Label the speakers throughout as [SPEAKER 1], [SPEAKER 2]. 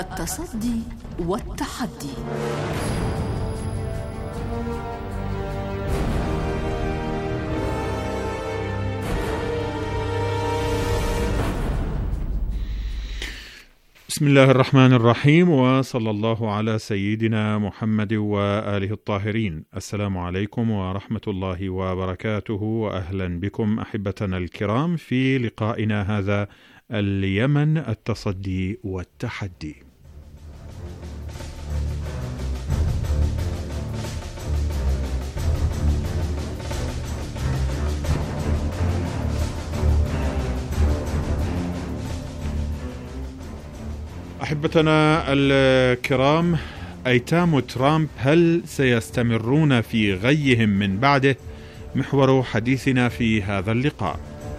[SPEAKER 1] التصدي والتحدي.
[SPEAKER 2] بسم الله الرحمن الرحيم، وصلى الله على سيدنا محمد وآله الطاهرين. السلام عليكم ورحمة الله وبركاته، وأهلا بكم أحبتنا الكرام في لقائنا هذا اليمن التصدي والتحدي. أحبتنا الكرام، أيتام ترامب هل سيستمرون في غيهم من بعده؟ محور حديثنا في هذا اللقاء.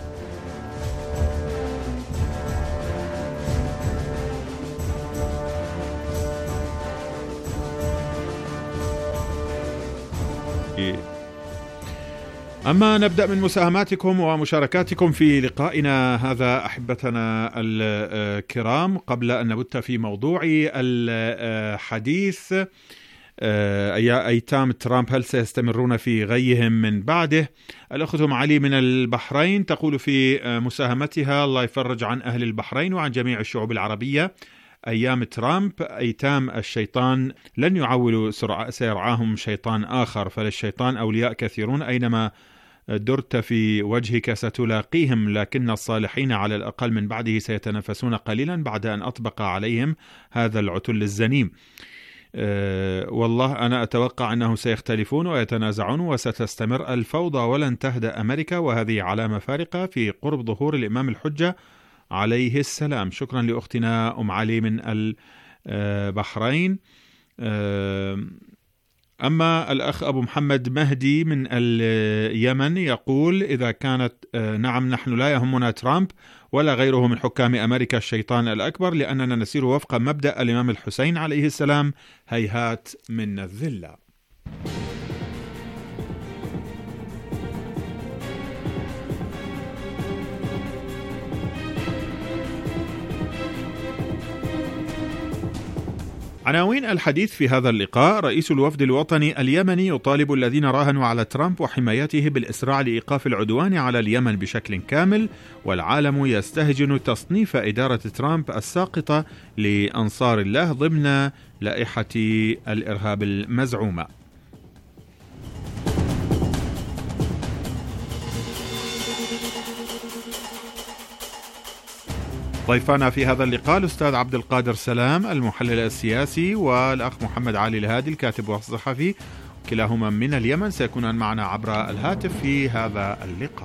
[SPEAKER 2] أما نبدأ من مساهماتكم ومشاركاتكم في لقائنا هذا أحبتنا الكرام، قبل أن نبت في موضوع الحديث. أيتام ترامب هل سيستمرون في غيهم من بعده؟ الأخت علي من البحرين تقول في مساهمتها: الله يفرج عن أهل البحرين وعن جميع الشعوب العربية. أيام ترامب أيتام الشيطان، لن يعولوا سيرعاهم شيطان آخر، فللشيطان أولياء كثيرون، أينما درت في وجهك ستلاقيهم، لكن الصالحين على الأقل من بعده سيتنفسون قليلا بعد أن أطبق عليهم هذا العتل الزنيم. والله أنا أتوقع أنه سيختلفون ويتنازعون وستستمر الفوضى ولن تهدأ أمريكا، وهذه علامة فارقة في قرب ظهور الإمام الحجة عليه السلام. شكرا لأختنا علي من البحرين. أما الأخ أبو محمد مهدي من اليمن يقول: إذا كانت نعم، نحن لا يهمنا ترامب ولا غيره من حكام أمريكا الشيطان الأكبر، لأننا نسير وفق مبدأ الإمام الحسين عليه السلام: هيهات من الذلة. عناوين الحديث في هذا اللقاء: رئيس الوفد الوطني اليمني يطالب الذين راهنوا على ترامب وحمايته بالإسراع لإيقاف العدوان على اليمن بشكل كامل، والعالم يستهجن تصنيف إدارة ترامب الساقطة لأنصار الله ضمن لائحة الإرهاب المزعومة. ضيفنا في هذا اللقاء الأستاذ عبد القادر سلام المحلل السياسي، والأخ محمد علي الهادي الكاتب والصحفي، كلاهما من اليمن، سيكونان معنا عبر الهاتف في هذا اللقاء.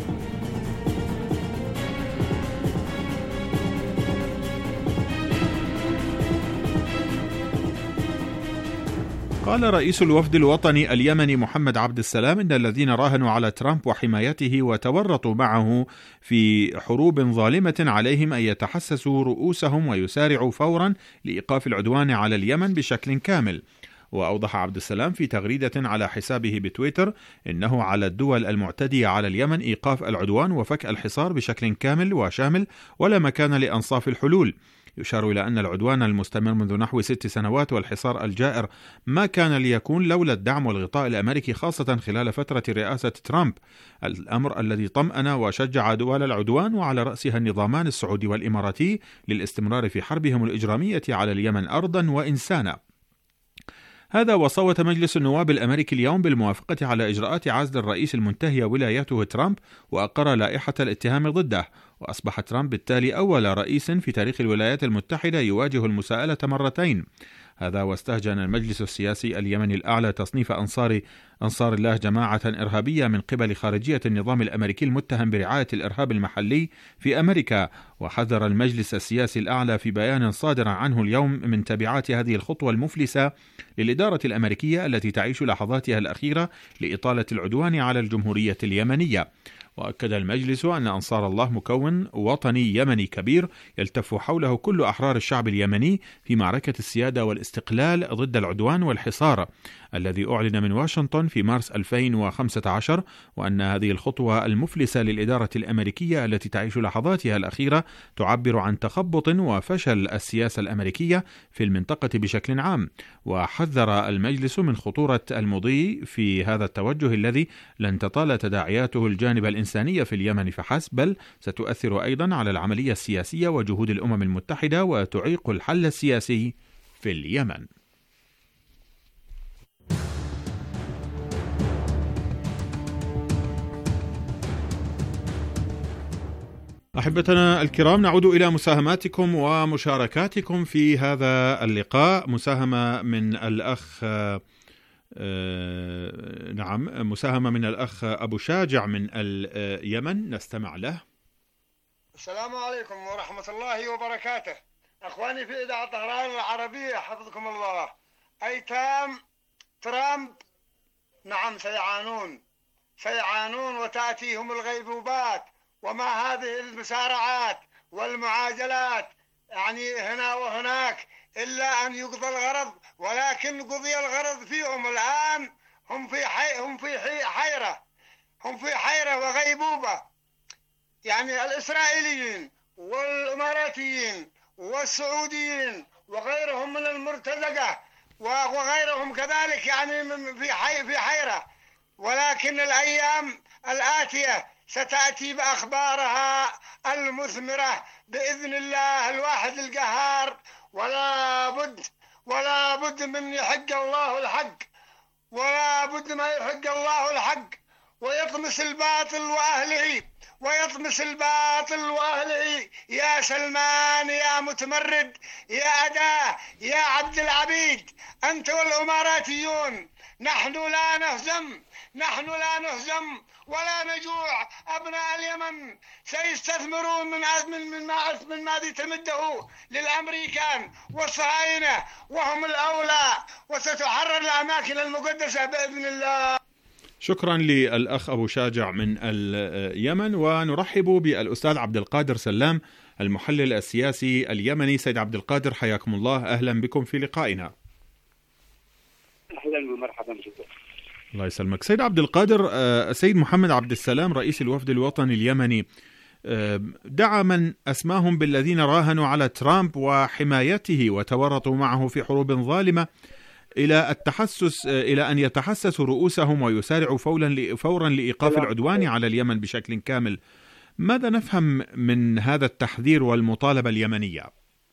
[SPEAKER 2] قال رئيس الوفد الوطني اليمني محمد عبد السلام إن الذين راهنوا على ترامب وحمايته وتورطوا معه في حروب ظالمة عليهم أن يتحسسوا رؤوسهم ويسارعوا فورا لإيقاف العدوان على اليمن بشكل كامل. وأوضح عبد السلام في تغريدة على حسابه بتويتر إنه على الدول المعتدية على اليمن إيقاف العدوان وفك الحصار بشكل كامل وشامل، ولا مكان لأنصاف الحلول. يشار إلى أن العدوان المستمر منذ نحو 6 سنوات والحصار الجائر ما كان ليكون لولا الدعم والغطاء الأمريكي، خاصة خلال فترة رئاسة ترامب، الأمر الذي طمأن وشجع دول العدوان وعلى رأسها النظامان السعودي والإماراتي للاستمرار في حربهم الإجرامية على اليمن أرضا وإنسانا. هذا وصوت مجلس النواب الأمريكي اليوم بالموافقة على إجراءات عزل الرئيس المنتهية ولايته ترامب، وأقر لائحة الاتهام ضده، وأصبح ترامب بالتالي أول رئيس في تاريخ الولايات المتحدة يواجه المساءلة مرتين. هذا واستهجن المجلس السياسي اليمني الأعلى تصنيف أنصار الله جماعة إرهابية من قبل خارجية النظام الأمريكي المتهم برعاية الإرهاب المحلي في أمريكا. وحذر المجلس السياسي الأعلى في بيان صادر عنه اليوم من تبعات هذه الخطوة المفلسة للإدارة الأمريكية التي تعيش لحظاتها الأخيرة لإطالة العدوان على الجمهورية اليمنية. وأكد المجلس أن أنصار الله مكون وطني يمني كبير يلتف حوله كل أحرار الشعب اليمني في معركة السيادة والاستقلال ضد العدوان والحصار. الذي أعلن من واشنطن في مارس 2015، وأن هذه الخطوة المفلسة للإدارة الأمريكية التي تعيش لحظاتها الأخيرة تعبر عن تخبط وفشل السياسة الأمريكية في المنطقة بشكل عام. وحذر المجلس من خطورة المضي في هذا التوجه الذي لن تطال تداعياته الجانب الإنساني في اليمن فحسب، بل ستؤثر أيضا على العملية السياسية وجهود الأمم المتحدة وتعيق الحل السياسي في اليمن. أحبتنا الكرام، نعود إلى مساهماتكم ومشاركاتكم في هذا اللقاء. مساهمة من الأخ مساهمة من الأخ أبو شاجع من اليمن، نستمع له.
[SPEAKER 3] السلام عليكم ورحمة الله وبركاته. أخواني في إذاعة طهران العربية حفظكم الله. أيتام ترامب نعم سيعانون وتأتيهم الغيبوبات، وما هذه المسارعات والمعاجلات يعني هنا وهناك إلا أن يقضى الغرض، ولكن قضي الغرض فيهم الآن. هم في حيرة وغيبوبة. يعني الإسرائيليين والإماراتيين والسعوديين وغيرهم من المرتزقة وغيرهم كذلك يعني في حيرة، ولكن الأيام الآتية ستأتي بأخبارها المثمرة بإذن الله الواحد القهار. ولا بد من يحق الله الحق، ولا بد ما يحق الله الحق ويطمس الباطل وأهله. يا سلمان يا متمرد يا أداة يا عبد العبيد، أنت والإماراتيون. نحن لا نهزم ولا نجوع. أبناء اليمن سيستثمرون من ما تمده للأمريكان والصهاينة، وهم الأولى، وستحرر الأماكن المقدسة بإذن الله.
[SPEAKER 2] شكرا للأخ أبو شاجع من اليمن، ونرحب بالأستاذ عبد القادر سلام المحلل السياسي اليمني. سيد عبد القادر، حياكم الله، أهلا بكم في لقائنا.
[SPEAKER 4] أهلا ومرحبا بكم.
[SPEAKER 2] الله يسلمك. سيد عبد القادر، السيد محمد عبد السلام رئيس الوفد الوطني اليمني دعا من أسماهم بالذين راهنوا على ترامب وحمايته وتورطوا معه في حروب ظالمة إلى أن يتحسسوا رؤوسهم ويسارعوا فورا لإيقاف العدوان على اليمن بشكل كامل. ماذا نفهم من هذا التحذير والمطالبة اليمنية؟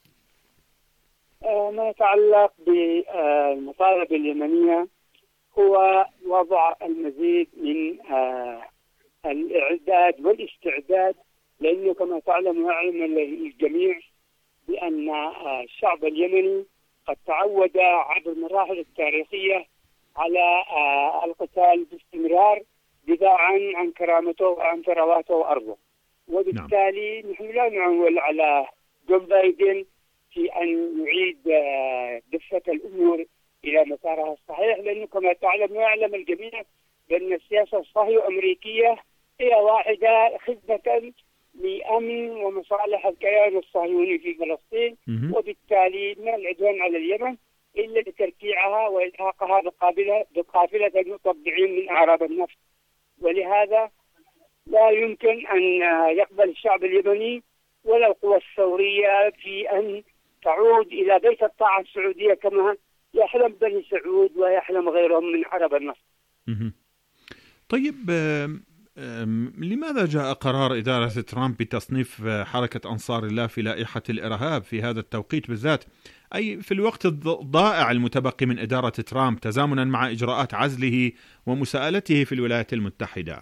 [SPEAKER 4] ما يتعلق بالمطالبة اليمنية هو وضع المزيد من الإعداد والاستعداد، لأنه كما تعلم ويعلم الجميع بأن الشعب اليمني قد تعود عبر المراحل التاريخية على القتال باستمرار دفاعا عن كرامته وعن ثرواته وأرضه. وبالتالي نحن لا نعول على جو بايدن في أن يعيد دفة الأمور إلى مسارها الصحيح، لأنه كما تعلم ويعلم الجميع بأن السياسة الصهيونية الأمريكية هي واحدة خدمة لأمن ومصالح الكيان الصهيوني في فلسطين، وبالتالي ما العدوان على اليمن إلا لتركيعها وإلحاقها بقافلة المطبعين من أعراب النفط. ولهذا لا يمكن أن يقبل الشعب اليمني ولا القوى الثورية في أن تعود إلى بيت الطاعة السعودية كما يحلم بني سعود ويحلم غيرهم من عرب النفط.
[SPEAKER 2] طيب، لماذا جاء قرار إدارة ترامب بتصنيف حركة أنصار الله في لائحة الإرهاب في هذا التوقيت بالذات، أي في الوقت الضائع المتبقي من إدارة ترامب، تزامنا مع إجراءات عزله ومساءلته في الولايات المتحدة؟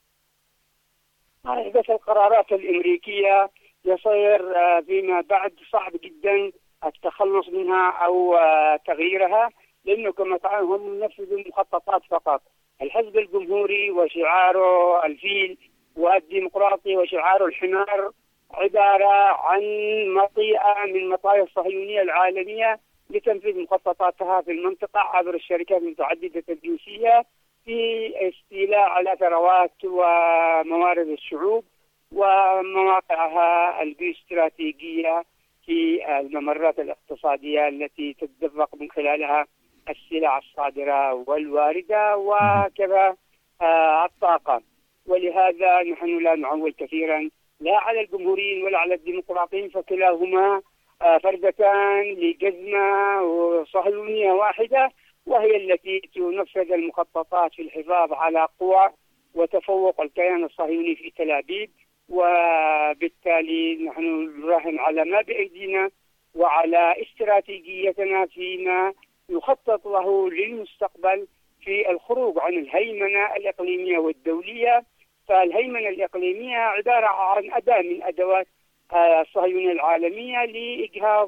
[SPEAKER 4] بس القرارات الأمريكية يصير فيما بعد صعب جدا التخلص منها أو تغييرها، لأنه كما تعلم هم ينفذوا مخططات فقط. الحزب الجمهوري وشعاره الفيل، والديمقراطي وشعاره الحمار، عبارة عن مطيئة من مطايا الصهيونية العالمية لتنفيذ مخططاتها في المنطقة عبر الشركات المتعددة الجنسية في استيلاء على ثروات وموارد الشعوب ومواقعها الاستراتيجية في الممرات الاقتصادية التي تتدفق من خلالها السلع الصادرة والواردة وكذا الطاقة. ولهذا نحن لا نعول كثيرا لا على الجمهوريين ولا على الديمقراطيين، فكلاهما فردتان لجزمة وصهيونية واحدة، وهي التي تنفذ المخططات في الحفاظ على قوى وتفوق الكيان الصهيوني في تل أبيب. وبالتالي نحن نراهن على ما بأيدينا وعلى استراتيجيتنا فيما يخطط له للمستقبل في الخروج عن الهيمنة الإقليمية والدولية. فالهيمنة الإقليمية عبارة عن أداة من أدوات الصهيونية العالمية لإجهاض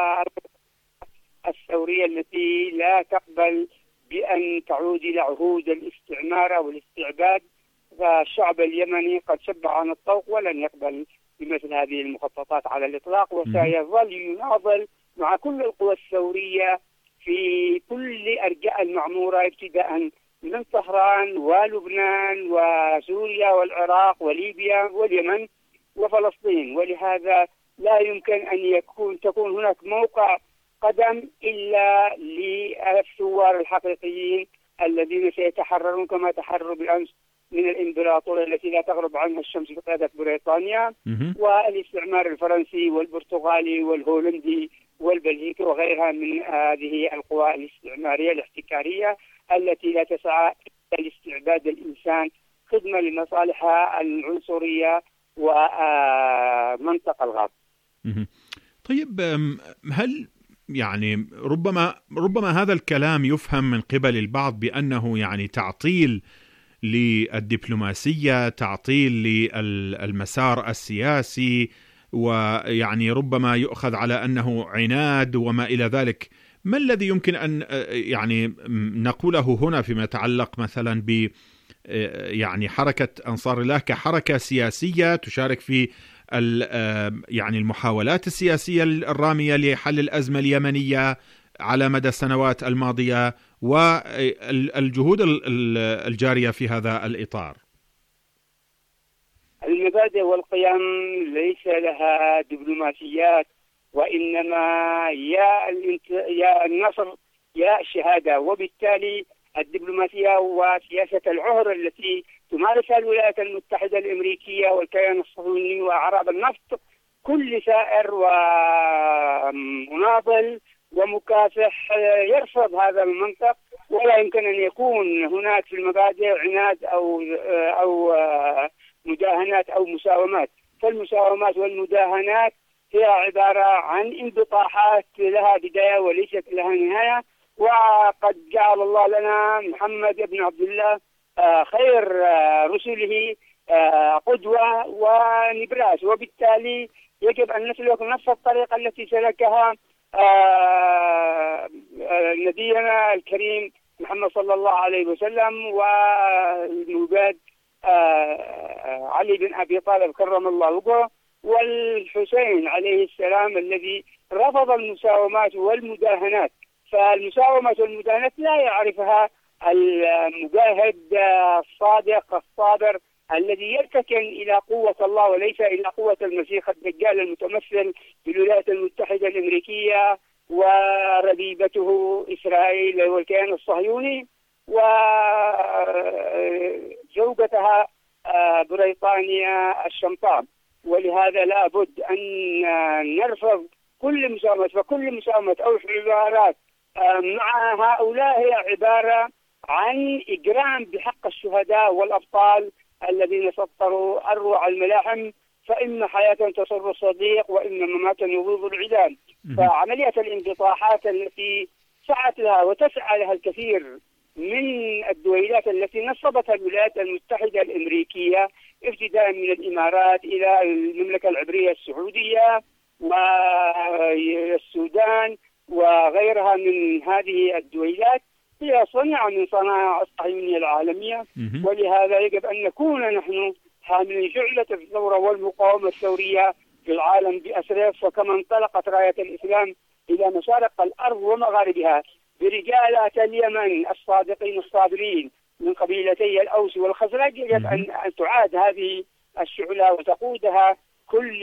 [SPEAKER 4] الثورية التي لا تقبل بأن تعود إلى عهود الاستعمار والاستعباد. فالشعب اليمني قد شب عن الطوق ولن يقبل بمثل هذه المخططات على الإطلاق، وسيظل يناضل مع كل القوى الثورية في كل أرجاء المعمورة ابتداء من طهران ولبنان وسوريا والعراق وليبيا واليمن وفلسطين. ولهذا لا يمكن أن تكون هناك موقع قدم إلا للثوار الحقيقيين الذين سيتحررون كما تحرروا بالأمس من الإمبراطورية التي لا تغرب عنها الشمس بقيادة بريطانيا والاستعمار الفرنسي والبرتغالي والهولندي والبلجيكي وغيرها من هذه القوى الاستعمارية الاحتكارية التي لا تسعى إلا لاستعباد الإنسان خدمة لمصالحها العنصرية ومنطقة الغرب.
[SPEAKER 2] طيب، هل يعني ربما هذا الكلام يفهم من قبل البعض بأنه يعني تعطيل للدبلوماسية، تعطيل للمسار السياسي، ويعني ربما يؤخذ على أنه عناد وما إلى ذلك. ما الذي يمكن أن يعني نقوله هنا فيما يتعلق مثلا ب يعني حركة أنصار الله كحركة سياسية تشارك في يعني المحاولات السياسية الرامية لحل الأزمة اليمنية على مدى السنوات الماضية والجهود الجارية في هذا الإطار؟
[SPEAKER 4] المبادئ والقيم ليس لها دبلوماسيات، وإنما يا النصر يا الشهادة. وبالتالي الدبلوماسية وسياسة العهر التي تمارسها الولايات المتحدة الأمريكية والكيان الصهيوني وأعراب النفط كل سائر ومناضل ومكافح يرفض هذا المنطق، ولا يمكن أن يكون هناك في المبادئ عناد أو مداهنات أو مساومات. فالمساومات والمداهنات هي عبارة عن انبطاحات لها بداية وليست لها نهاية. وقد جعل الله لنا محمد بن عبد الله خير رسله قدوة ونبراس، وبالتالي يجب أن نسلك نفس الطريقة التي سلكها نبينا الكريم محمد صلى الله عليه وسلم والمجاد علي بن أبي طالب كرم الله وجهه والحسين عليه السلام الذي رفض المساومات والمداهنات. فالمساومات والمداهنات لا يعرفها المجاهد الصادق الصابر الذي يرتكن إلى قوة الله وليس إلى قوة المسيح الدجال المتمثل بالولايات المتحدة الأمريكية وربيبته إسرائيل والكيان الصهيوني وزوجتها بريطانيا الشمطاء. ولهذا لا بد أن نرفض كل مساومة، فكل مساومة أو حوارات مع هؤلاء هي عبارة عن إجرام بحق الشهداء والأبطال الذين سطروا أروع الملاحم، فإن حياة تسر الصديق وإن مماتا يغيظ العدام. فعملية الانبطاحات التي سعت لها وتسعى لها الكثير من الدويلات التي نصبتها الولايات المتحدة الأمريكية ابتداء من الإمارات إلى المملكة العبرية السعودية والسودان وغيرها من هذه الدويلات هي صنع من صنائع الصهيونية العالمية. ولهذا يجب أن نكون نحن حاملين شعلة الثورة والمقاومة الثورية في العالم بأسره. فكما انطلقت راية الإسلام إلى مشارق الأرض ومغاربها برجالات اليمن الصادقين الصابرين من قبيلتي الأوس والخزرج، يجب أن تعاد هذه الشعلة وتقودها كل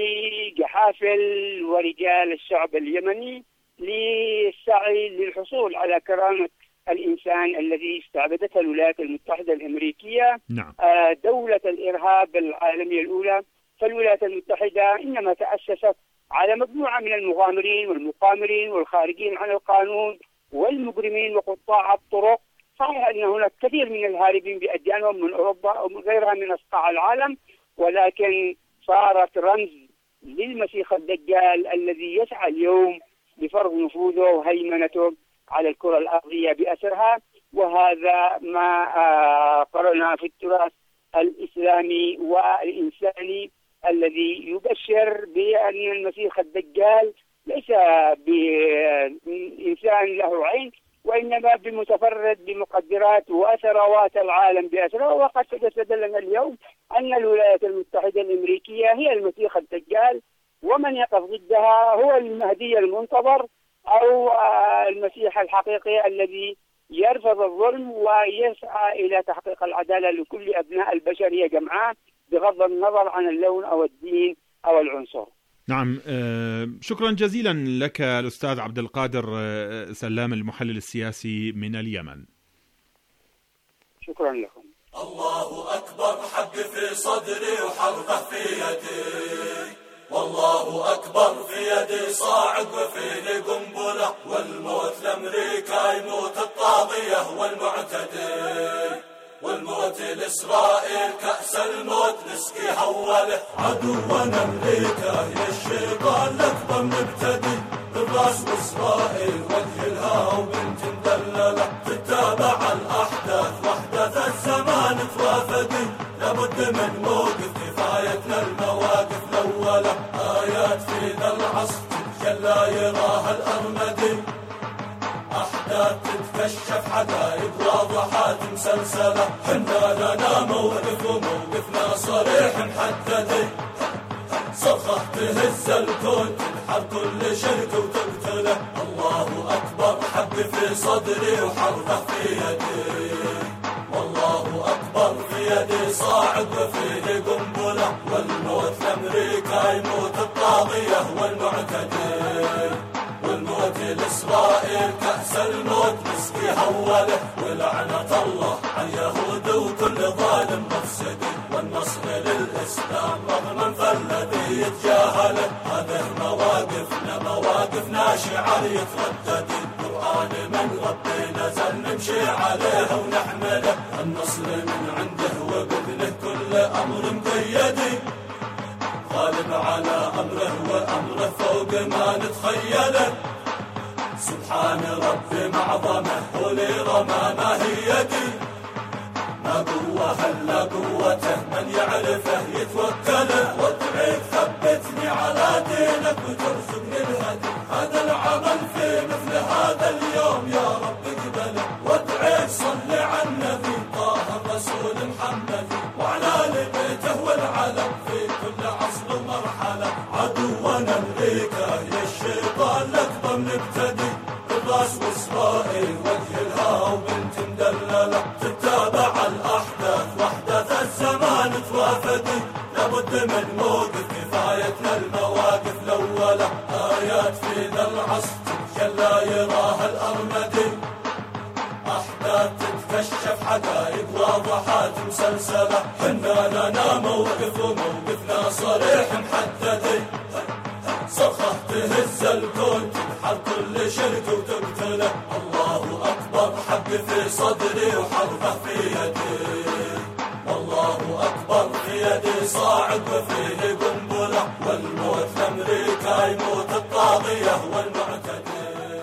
[SPEAKER 4] جحافل ورجال الشعب اليمني للسعي للحصول على كرامة الإنسان الذي استعبدته الولايات المتحدة الأمريكية.
[SPEAKER 2] نعم.
[SPEAKER 4] دولة الإرهاب العالمية الأولى. فالولايات المتحدة إنما تأسست على مجموعة من المغامرين والمقامرين والخارجين عن القانون والمجرمين وقطاع الطرق. صحيح أن هناك كثير من الهاربين بأديانهم من أوروبا أو من غيرها من أصقاع العالم، ولكن صارت رمز للمسيح الدجال الذي يسعى اليوم لفرض نفوذه وهيمنته على الكرة الأرضية بأسرها. وهذا ما قرأنا في التراث الإسلامي والإنساني الذي يبشر بأن المسيح الدجال ليس بإنسان له عين، وإنما بمتفرد بمقدرات وثروات العالم بأسره. وقد تجسد لنا اليوم أن الولايات المتحدة الأمريكية هي المسيح الدجال، ومن يقف ضدها هو المهدي المنتظر أو المسيح الحقيقي الذي يرفض الظلم ويسعى إلى تحقيق العدالة لكل أبناء البشرية جمعاء بغض النظر عن اللون أو الدين أو العنصر.
[SPEAKER 2] نعم. شكرا جزيلا لك الأستاذ عبد القادر سلام المحلل السياسي من اليمن.
[SPEAKER 4] شكرا لكم.
[SPEAKER 5] الله أكبر، حق في صدري وحربه في يدي، والله أكبر في يدي صاعد وفيني قنبلة، والموت لأمريكا يموت الطاغية والمعتدي، والموت لإسرائيل كأس الموت نسقي هوله. عدونا أمريكا يا الشيطان الأكبر مبتدي، بالراس وإسرائيل وجهها وبنت مدللة، تتابع الأحداث وأحداث الزمان توافدي، لابد من موقف كفايتنا المواقف الأولى، آيات في ذا العصر تتجلى يراها الأرمدي، أحداث تتكشف حدايق واضحات مسلسلة، حنا لنا موقف وموقفنا صريح محدد، صرخة تهز الكون تنحر كل شرك وتقتله. الله أكبر، حق في صدري وحربه في يدي، والله أكبر في يدي صاعد وفيه قنبلة، والموت لأمريكا يموت الطاغية والمعتدي، والموت لإسرائيل كأس الموت نسقي هوله، ولعنة الله على اليهود وكل ظالم مفسد، والنصر للإسلام رغم فالذي يتجاهله. هذه مواقفنا شعار يتردد، القرآن من ربي نزل نمشي عليه ونحمله، النصر من عنده وبإذنه كل أمر مقيد، غالب على أمره وأمره فوق ما نتخيله. سبحان ربي معظمه ولي رمى ما هي يدي، ما قوة هلا قوته من يعرفه يتوكله، وادعيك ثبتني على دينك وترزقني الهدي، هذا العمل في مثل هذا اليوم يا رب اقبله، وادعيك صل على النبي طه الرسول محمد وعلى آل بيته والعلم في كل عصر ومرحلة. عدونا أمريكا يا الشيطان الأكبر نبتدي، بالراس وإسرائيل وجهها وبنت مدللة، تتابع الأحداث وأحداث الزمان توافدي، لابد من موقف كفايتنا المواقف الأولى، آيات في ذا العصر تتجلى يراها الأرمدي، أحداث تتكشف حدايق واضحات مسلسلة، حنا لنا موقف وموقفنا صريح محدد، صرخة تهز الكون تنحر كل شرك وتقتله. الله أكبر، حق في صدري وحربه في يدي، والله أكبر في يدي صاعد وفيه قنبلة، والموت لأمريكا يموت الطاغية والمعتدي.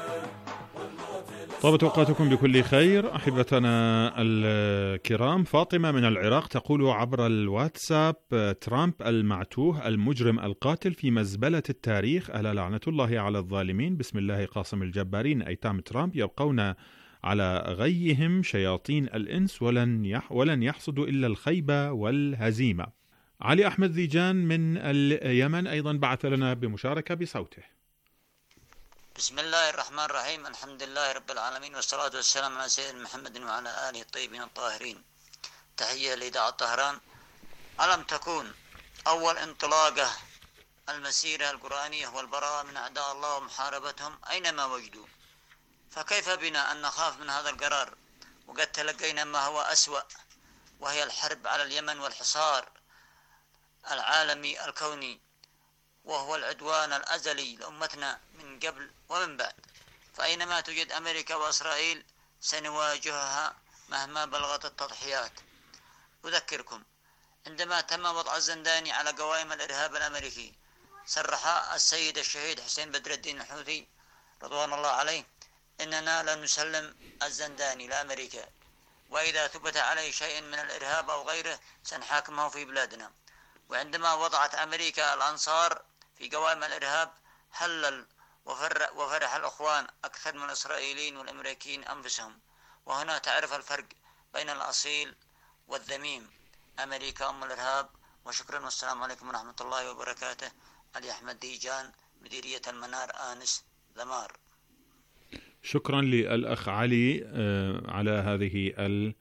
[SPEAKER 2] طابت أوقاتكم بكل خير أحبتنا الكرام. فاطمة من العراق تقول عبر الواتساب: ترامب المعتوه المجرم القاتل في مزبلة التاريخ، ألا لعنة الله على الظالمين، بسم الله قاسم الجبارين. أيتام ترامب يبقون على غيهم شياطين الإنس ولن يحصدوا إلا الخيبة والهزيمة. علي أحمد ذيجان من اليمن أيضا بعث لنا بمشاركة بصوته.
[SPEAKER 6] بسم الله الرحمن الرحيم، الحمد لله رب العالمين، والصلاة والسلام على سيدنا محمد وعلى آله الطيبين الطاهرين. تحية لإذاعة طهران. ألم تكون أول انطلاقة المسيرة القرآنية والبراءة من أعداء الله ومحاربتهم أينما وجدوا، فكيف بنا أن نخاف من هذا القرار وقد تلقينا ما هو أسوأ، وهي الحرب على اليمن والحصار العالمي الكوني، وهو العدوان الأزلي لأمتنا من قبل ومن بعد. فأينما توجد أمريكا وإسرائيل سنواجهها مهما بلغت التضحيات. أذكركم عندما تم وضع الزنداني على قوائم الإرهاب الأمريكي، صرح السيد الشهيد حسين بدر الدين الحوثي رضوان الله عليه إننا لن نسلم الزنداني لأمريكا، وإذا ثبت عليه شيء من الإرهاب أو غيره سنحاكمه في بلادنا. وعندما وضعت أمريكا الأنصار في قوائم الإرهاب هلل وفرح الأخوان أكثر من الإسرائيليين والأمريكيين أنفسهم. وهنا تعرف الفرق بين الأصيل والذميم. أمريكا أم الإرهاب. وشكرا والسلام عليكم ورحمة الله وبركاته. علي أحمد ديجان، مديرية المنار، آنس، ذمار.
[SPEAKER 2] شكرا للأخ علي على هذه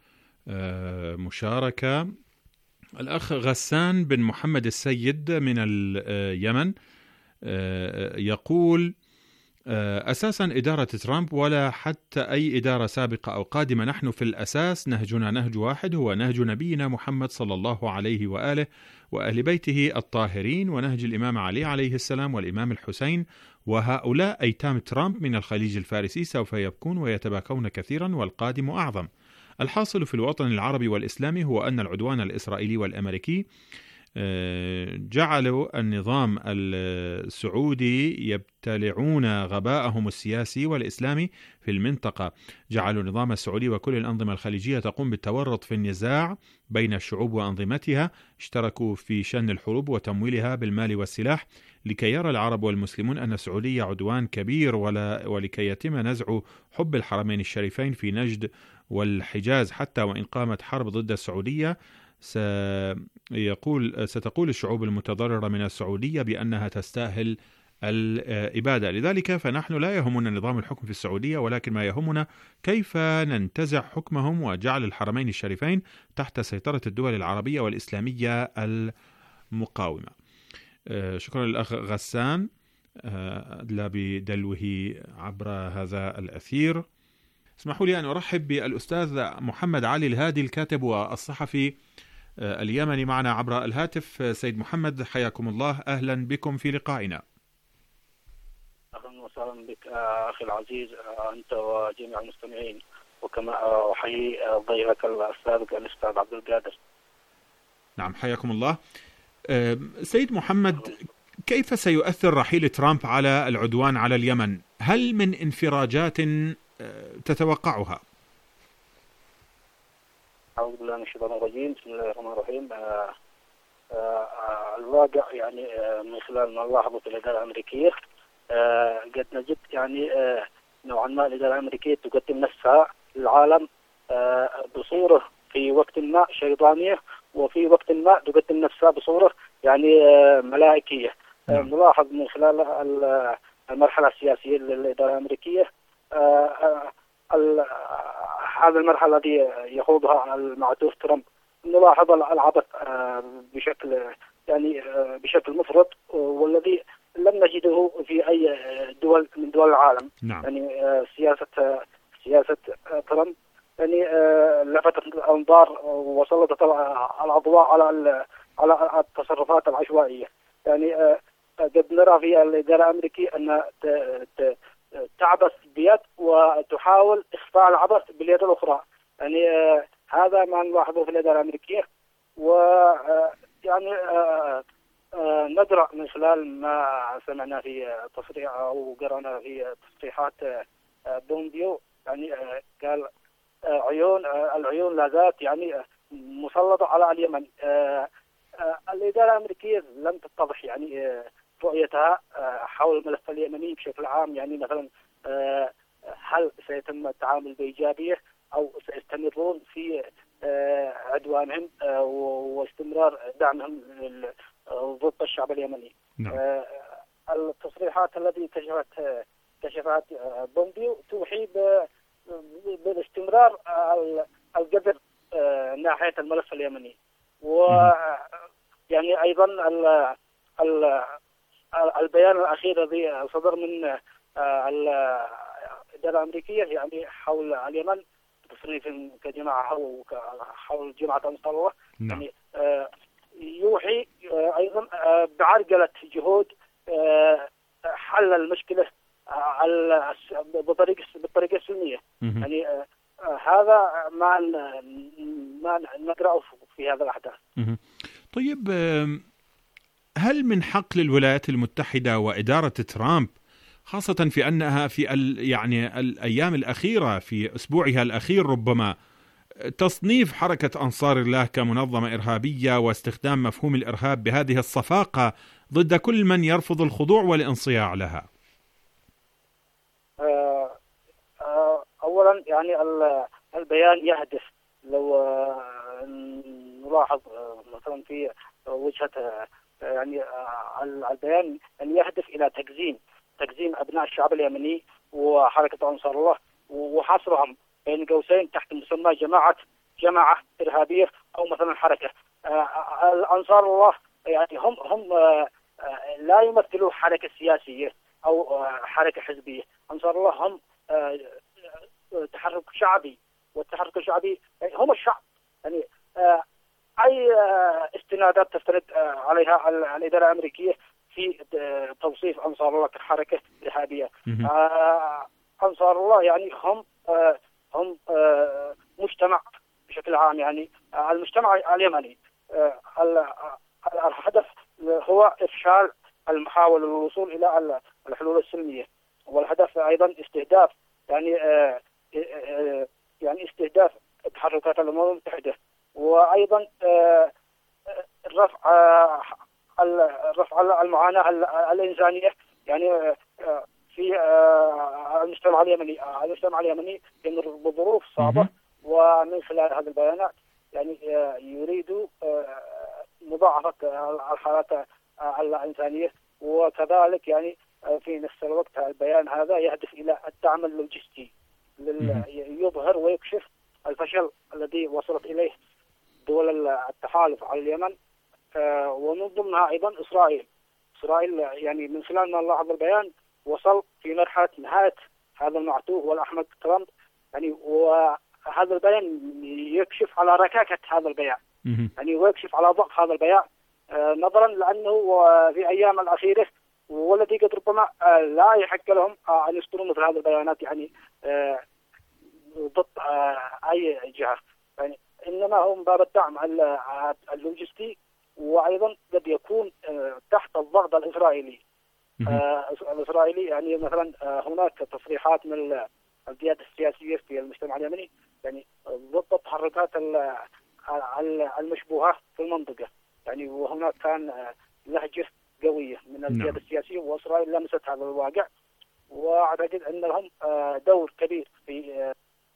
[SPEAKER 2] المشاركة. الأخ غسان بن محمد السيد من اليمن يقول: أساسا إدارة ترامب ولا حتى أي إدارة سابقة أو قادمة، نحن في الأساس نهجنا نهج واحد، هو نهج نبينا محمد صلى الله عليه وآله وأهل بيته الطاهرين، ونهج الإمام علي عليه السلام والإمام الحسين، وهؤلاء أيتام ترامب من الخليج الفارسي سوف يبكون ويتباكون كثيرا والقادم أعظم. الحاصل في الوطن العربي والإسلامي هو أن العدوان الإسرائيلي والأمريكي جعلوا النظام السعودي يبتلعون غباءهم السياسي والإسلامي في المنطقة، جعلوا النظام السعودي وكل الأنظمة الخليجية تقوم بالتورط في النزاع بين الشعوب وأنظمتها، اشتركوا في شن الحروب وتمويلها بالمال والسلاح، لكي يرى العرب والمسلمون أن السعودية عدوان كبير، ولكي يتم نزع حب الحرمين الشريفين في نجد والحجاز، حتى وإن قامت حرب ضد السعودية ستقول الشعوب المتضررة من السعودية بأنها تستاهل الإبادة. لذلك فنحن لا يهمنا نظام الحكم في السعودية، ولكن ما يهمنا كيف ننتزع حكمهم وجعل الحرمين الشريفين تحت سيطرة الدول العربية والإسلامية المقاومة. شكرا للأخ غسان أدلى بدلوه عبر هذا الأثير. اسمحوا لي أن أرحب بالأستاذ محمد علي الهادي، الكاتب والصحفي اليمني، معنا عبر الهاتف. سيد محمد، حياكم الله، أهلا بكم في لقائنا.
[SPEAKER 7] أهلا وسهلا بك أخي العزيز أنت وجميع المستمعين، وكما أحيي ضيفك السابق الأستاذ عبد القادر.
[SPEAKER 2] نعم، حياكم الله. سيد محمد، كيف سيؤثر رحيل ترامب على العدوان على اليمن؟ هل من انفراجات تتوقعها؟
[SPEAKER 7] أعوذ بالله من الشيطان الرجيم، بسم الله الرحمن الرحيم. الواقع يعني من خلال ما نلاحظه في الإدارة الأمريكية قد نجد يعني نوعا ما الإدارة الأمريكية تقدم نفسها للعالم بصورة في وقت ما شيطانية، وفي وقت ما تقدم نفسها بصورة يعني ملائكية. نلاحظ من خلال المرحلة السياسية للإدارة الأمريكية هذا المرحلة التي يخوضها المعتوه ترامب، نلاحظ العبث بشكل مفرط، والذي لم نجده في أي دول من دول العالم.
[SPEAKER 2] نعم.
[SPEAKER 7] يعني سياسة ترامب يعني لفتت الأنظار وسلطت الأضواء على التصرفات العشوائية. يعني قد نرى في الإدارة الأمريكية أن تعبث بيد وتحاول إخفاء العبث باليد الأخرى. يعني هذا ما نلاحظه في الإدارة الأمريكية. ويعني ندرى من خلال ما سمعنا في تصريح أو قرأنا في تصريحات بومبيو، يعني قال العيون لا زالت يعني مسلطة على اليمن. الإدارة الأمريكية لم تتضح يعني رؤيتها حول الملف اليمني بشكل عام. يعني مثلا هل سيتم التعامل بإيجابية أو سيستمرون في عدوانهم واستمرار دعمهم ضد الشعب اليمني؟
[SPEAKER 2] نعم.
[SPEAKER 7] التصريحات التي كشفت بومبيو توحي بالاستمرار القدر ناحية الملف اليمني. ويعني أيضا البيان الأخير الذي صدر من الإدارة الأمريكية يعني حول اليمن تصنيف كجماعة أو حول جماعة أنصار الله.
[SPEAKER 2] نعم.
[SPEAKER 7] يعني يوحي أيضا بعرقلة جهود حل المشكلة بالطريقة السلمية. يعني هذا ما نقرأه في هذا الأحداث.
[SPEAKER 2] طيب، هل من حق للولايات المتحدة وإدارة ترامب، خاصة في أنها في يعني الأيام الأخيرة في أسبوعها الأخير ربما، تصنيف حركة أنصار الله كمنظمة إرهابية واستخدام مفهوم الإرهاب بهذه الصفاقة ضد كل من يرفض الخضوع والانصياع لها؟
[SPEAKER 7] أولا يعني البيان يهدف، لو نلاحظ مثلا في وجهة يعني البيان أن يهدف إلى تقزيم أبناء الشعب اليمني وحركة أنصار الله وحصرهم بين قوسين تحت مسمى جماعة إرهابية أو مثلا حركة. أنصار الله يعني هم لا يمثلوا حركة سياسية أو حركة حزبية. أنصار الله هم تحرك شعبي، والتحرك الشعبي يعني هم الشعب. يعني أي استنادات تستند عليها الإدارة الأمريكية في توصيف أنصار الله كحركة إرهابية. أنصار الله يعني هم مجتمع بشكل عام، يعني المجتمع اليمني. الهدف هو إفشال المحاولة للوصول إلى الحلول السلمية، والهدف أيضا استهداف يعني استهداف تحركات الأمم المتحدة، وأيضا رفع المعاناة الإنسانية يعني في المجتمع اليمني يمر بظروف صعبة. ومن خلال هذه البيانات يعني يريدوا مضاعفة الحالات الإنسانية، وكذلك يعني في نفس الوقت البيان هذا يهدف إلى الدعم اللوجستي يظهر ويكشف الفشل الذي وصلت إليه دول التحالف على اليمن، ومن ضمنها أيضا إسرائيل يعني من خلال ما نلاحظ البيان وصل في مرحلة نهاية هذا المعتوه والأحمق ترامب. يعني وهذا البيان يكشف على ركاكة هذا البيان، يعني ويكشف على ضعف هذا البيان نظرا لأنه في أيام الأخيرة والذي قد ربما لا يحق لهم أن يصدروا مثل هذه البيانات يعني ضد أي جهة، يعني إنما هم باب الدعم اللوجستي، وأيضا قد يكون تحت الضغط الإسرائيلي. يعني مثلا هناك تصريحات من القيادة السياسية في المجتمع اليمني يعني ضد التحركات المشبوهة في المنطقة، يعني وهناك كان لهجة قوية من القيادة السياسية، وإسرائيل لمست هذا الواقع، وأعتقد أن لهم دور كبير في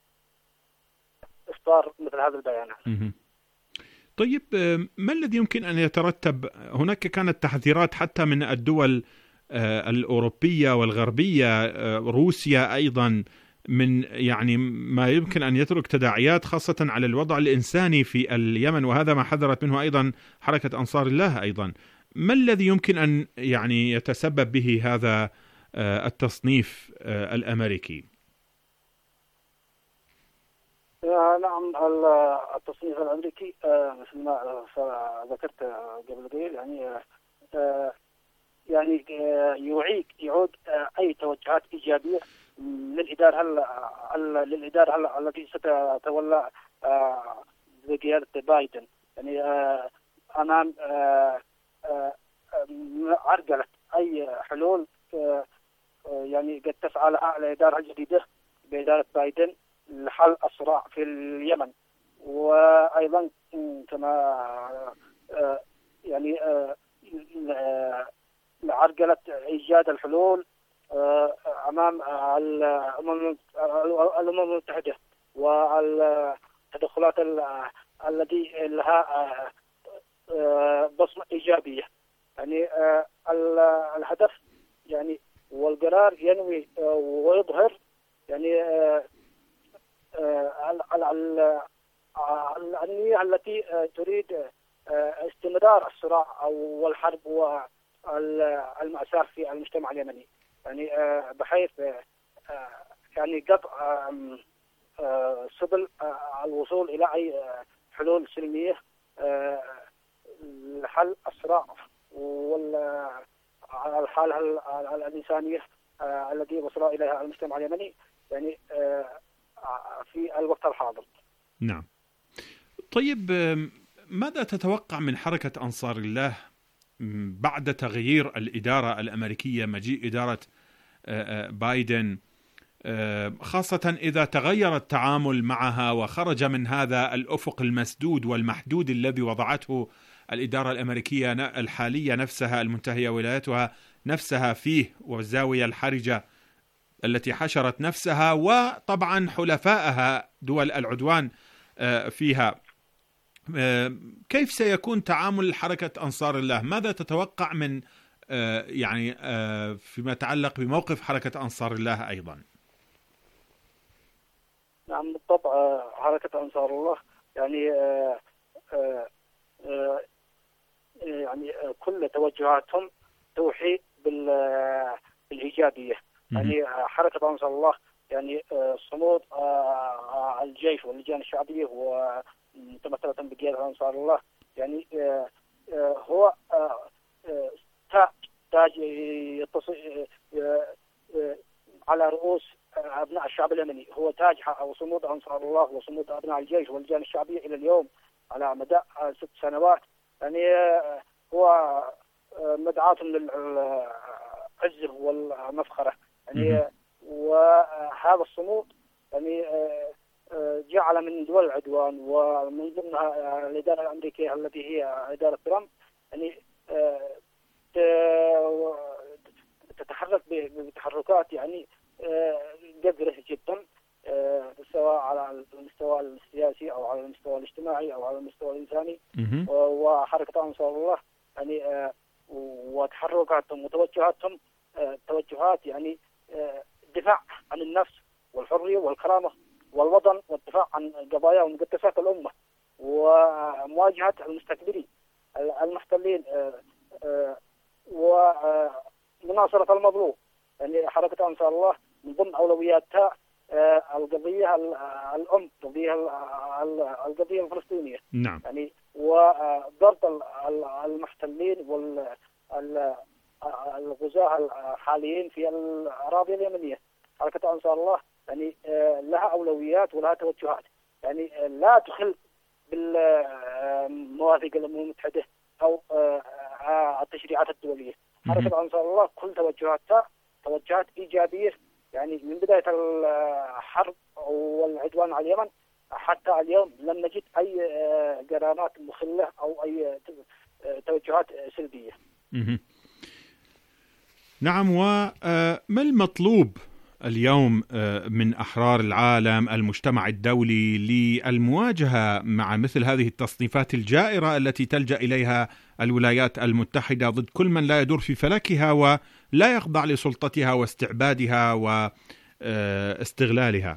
[SPEAKER 7] إصدار مثل هذه البيانات.
[SPEAKER 2] طيب، ما الذي يمكن أن يترتب؟ هناك كانت تحذيرات حتى من الدول الأوروبية والغربية، روسيا أيضا، من يعني ما يمكن أن يترك تداعيات خاصة على الوضع الإنساني في اليمن، وهذا ما حذرت منه أيضا حركة أنصار الله أيضا. ما الذي يمكن أن يعني يتسبب به هذا التصنيف الأمريكي؟
[SPEAKER 7] نعم، التصنيف الأمريكي مثل ما ذكرت قبل قليل يعني يعود أي توجهات إيجابية للإدارة التي ستتولى بقيادة بايدن، يعني أمام عرقلة أي حلول يعني قد تسعى لها الإدارة الجديدة بإدارة بايدن لحل الصراع في اليمن، وأيضا كما يعني لعرقلة إيجاد الحلول أمام الأمم المتحدة والتدخلات التي لها بصمة إيجابية. يعني الهدف يعني والقرار ينوي ويظهر يعني النية التي تريد استمرار الصراع والحرب والمأساة في المجتمع اليمني، يعني بحيث يعني قطع سبل الوصول إلى أي حلول سلمية لحل الصراع على الحالة الإنسانية التي وصل إليها المجتمع اليمني يعني في الوقت الحاضر.
[SPEAKER 2] نعم. طيب ماذا تتوقع من حركة أنصار الله بعد تغيير الإدارة الأمريكية، مجيء إدارة بايدن، خاصة إذا تغير التعامل معها وخرج من هذا الأفق المسدود والمحدود الذي وضعته الإدارة الأمريكية الحالية نفسها المنتهية ولايتها نفسها فيه، والزاوية الحرجة التي حشرت نفسها وطبعا حلفائها دول العدوان فيها. كيف سيكون تعامل حركة أنصار الله؟ ماذا تتوقع من يعني فيما يتعلق بموقف حركة أنصار الله أيضا؟
[SPEAKER 7] نعم بالطبع حركة أنصار الله يعني كل توجهاتهم توحي بالإيجابية. يعني حركة أنصار الله يعني صمود الجيش واللجان الشعبية ومتمثلة بقيادة أنصار الله يعني هو تاج يتصل على رؤوس أبناء الشعب اليمني، هو تاج أو صمود أنصار الله وصمود أبناء الجيش واللجان الشعبية إلى اليوم على مدى 6 سنوات. يعني هو مدعاة للعز والمفخرة يعني. وهذا الصمود يعني جعل من دول العدوان ومن ضمنها الإدارة الأمريكية التي هي إدارة ترامب يعني تتحرك بتحركات يعني قذرة جدا، سواء على المستوى السياسي أو على المستوى الاجتماعي أو على المستوى الإنساني. وحركة أنصار الله يعني وتحركاتهم وتوجهاتهم توجهات يعني دفاع عن النفس والحرية والكرامة والوطن والدفاع عن قضايا ومقدسات الأمة ومواجهة المستكبرين المحتلين ومناصرة المظلوم. يعني حركة أنصار الله من ضمن أولوياتها القضية القضية الفلسطينية.
[SPEAKER 2] نعم.
[SPEAKER 7] يعني وضرب المحتلين والغزاة الحاليين في الأراضي اليمنية. حركة أنصار الله يعني لها أولويات ولها توجهات، يعني لا تخل بالمواثيق الأمم المتحدة أو التشريعات الدولية. حركة أنصار الله كل توجهاتها توجهات إيجابية، يعني من بداية الحرب والعدوان على اليمن حتى اليوم لم نجد أي قرارات مخلة أو أي توجهات سلبية.
[SPEAKER 2] نعم. وما المطلوب اليوم من أحرار العالم، المجتمع الدولي، للمواجهة مع مثل هذه التصنيفات الجائرة التي تلجأ إليها الولايات المتحدة ضد كل من لا يدور في فلكها ولا يخضع لسلطتها واستعبادها واستغلالها؟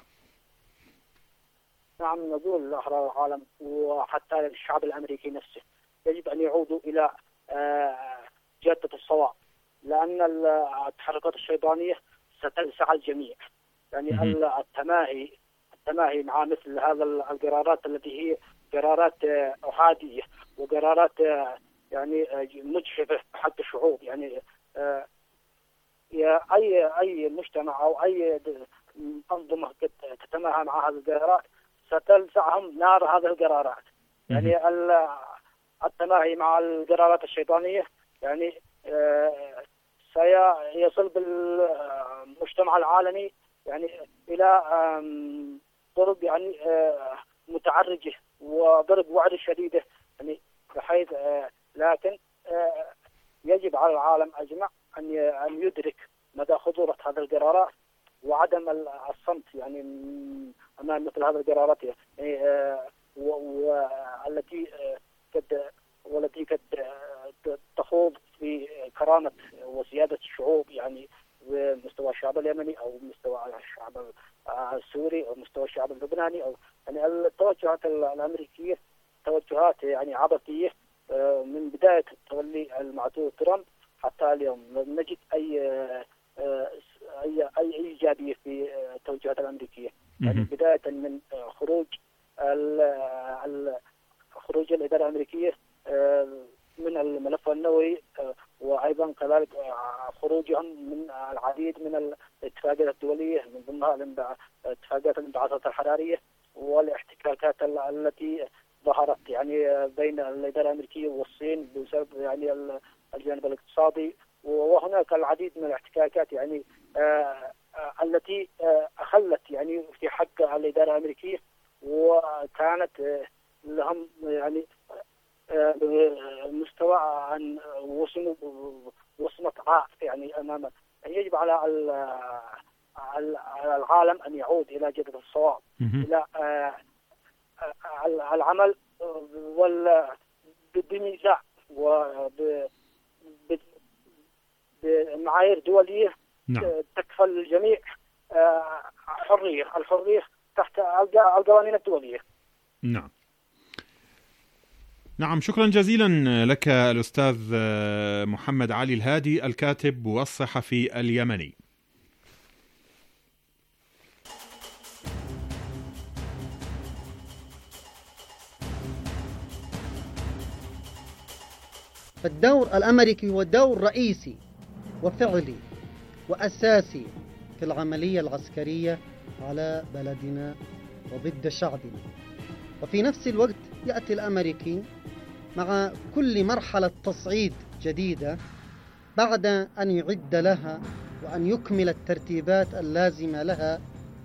[SPEAKER 7] نعم، نقول لأحرار العالم وحتى الشعب الأمريكي نفسه يجب أن يعودوا إلى جادة الصواب، لأن التحركات الشيطانية ستلسع الجميع. يعني التماهي مع مثل هذا القرارات التي هي قرارات أحادية وقرارات يعني مجحفة حق الشعوب. يعني أي مجتمع أو أي أنظمة تتماهى مع هذه القرارات ستلسعهم نار هذه القرارات. يعني التماهي مع القرارات الشيطانية يعني سيصل بالمجتمع العالمي يعني إلى ضرب يعني متعرجة وضرب وعد شديدة، يعني بحيث لكن يجب على العالم أجمع أن يدرك مدى خطورة هذه القرارات وعدم الصمت يعني أمام مثل هذه القرارات يعني والتي قد تخوض في كرامة وسيادة الشعوب، يعني بمستوى الشعب اليمني أو مستوى الشعب السوري أو مستوى الشعب اللبناني أو يعني التوجهات الأمريكية توجهات يعني عبثية من بداية تولي المعتوه ترامب حتى اليوم. لم نجد أي أي إيجابية في التوجهات الأمريكية. يعني بداية من خروج الإدارة الأمريكية من الملف النووي، وأيضا كذلك خروجهم من العديد من الاتفاقيات الدولية من ضمنها اتفاقيات الانبعاثات الحرارية والاحتكاكات التي ظهرت يعني بين الإدارة الأمريكية والصين بسبب يعني الجانب الاقتصادي. وهناك العديد من الاحتكاكات يعني التي أخلت يعني في حق الإدارة الأمريكية، وكانت لهم يعني مستوى عن وصمة عار يعني أمام. يجب على العالم أن يعود إلى جدة الصواب، إلى العمل بميزان وبمعايير دولية تكفل للجميع الحرية تحت القوانين الدولية.
[SPEAKER 2] نعم، شكرا جزيلا لك الأستاذ محمد علي الهادي، الكاتب والصحفي اليمني.
[SPEAKER 8] فالدور الأمريكي هو دور رئيسي وفعلي وأساسي في العملية العسكرية على بلدنا وضد شعبنا. وفي نفس الوقت يأتي الأمريكي مع كل مرحلة تصعيد جديدة بعد أن يعد لها وأن يكمل الترتيبات اللازمة لها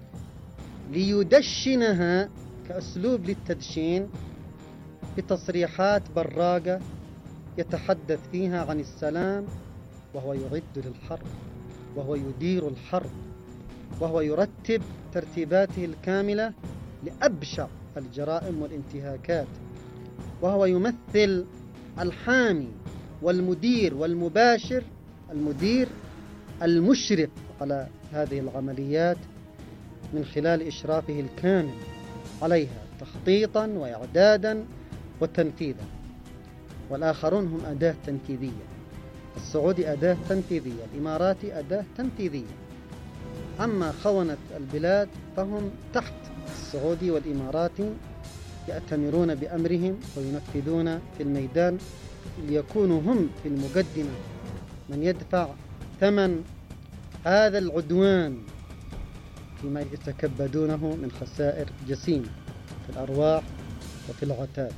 [SPEAKER 8] ليدشنها كأسلوب للتدشين بتصريحات براقة يتحدث فيها عن السلام، وهو يعد للحرب، وهو يدير الحرب، وهو يرتب ترتيباته الكاملة لأبشع الجرائم والانتهاكات، وهو يمثل الحامي والمدير والمباشر، المدير المشرف على هذه العمليات من خلال إشرافه الكامل عليها تخطيطا وإعدادا وتنفيذا. والآخرون هم أداة تنفيذية، السعودي أداة تنفيذية، الإماراتي أداة تنفيذية. أما خونة البلاد فهم تحت السعودي والإماراتي يأتمرون بأمرهم وينفذون في الميدان، ليكونوا هم في المقدمة من يدفع ثمن هذا العدوان فيما يتكبدونه من خسائر جسيمة في الأرواح وفي العتاد.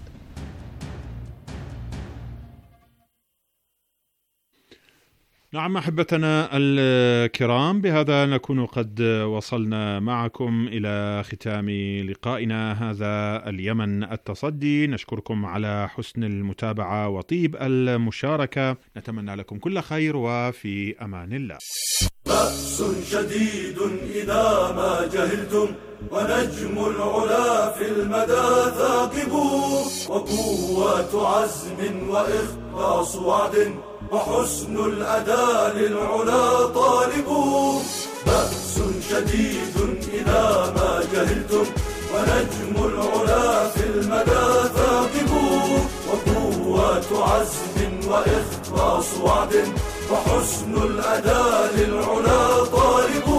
[SPEAKER 2] نعم أحبتنا الكرام، بهذا نكون قد وصلنا معكم إلى ختام لقائنا هذا اليمن التصدي. نشكركم على حسن المتابعة وطيب المشاركة، نتمنى لكم كل خير وفي أمان الله.
[SPEAKER 5] بأس شديد إذا ما جهلتم، ونجم العلا في المدى ثاقب، وقوة عزم وإخلاص وعد، وحسن الأداء للعلا طالب. بأس شديد إذا ما جهلتم، ونجم العلا في المدى ثاقب، وقوة عزم وإخلاص وعد، وحسن الأداء للعلا طالب.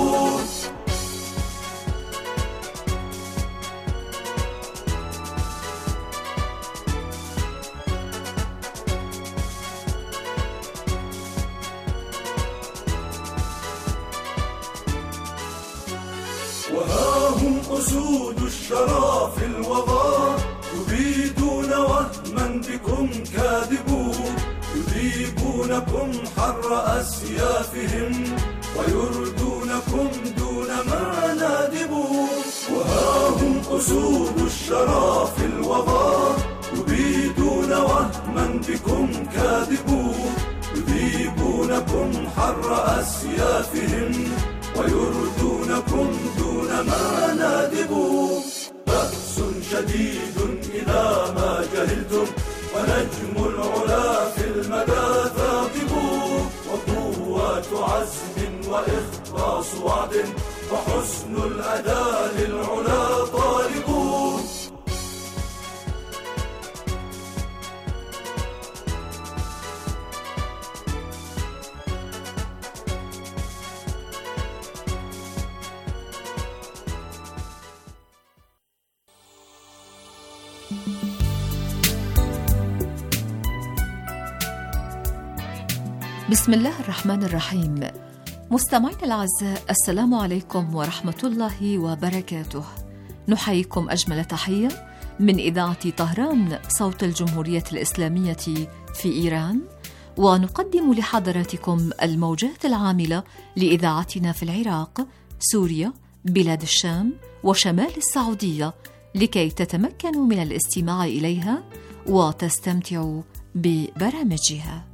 [SPEAKER 5] وها هم أسود الشرى في الوغى، يبيدون وهما بكم كاذبون، يذيبونكم حر أسيافهم، ويردونكم دون ما نادبون. وها هم أسود الشرى في الوغى، يبيدون وهما بكم كاذبون، يذيبونكم حر أسيافهم، ويردونكم دون ما نادبوا. بأس شديد إذا ما جهلتم، ونجم العلا في المدى ثاقب، وقوة عزم وإخلاص وعد، وحسن الأداء للعلا طالب.
[SPEAKER 1] بسم الله الرحمن الرحيم. مستمعينا الأعزاء، السلام عليكم ورحمة الله وبركاته. نحييكم أجمل تحية من إذاعة طهران صوت الجمهورية الإسلامية في إيران، ونقدم لحضراتكم الموجات العاملة لإذاعتنا في العراق، سوريا، بلاد الشام وشمال السعودية، لكي تتمكنوا من الاستماع إليها وتستمتعوا ببرامجها.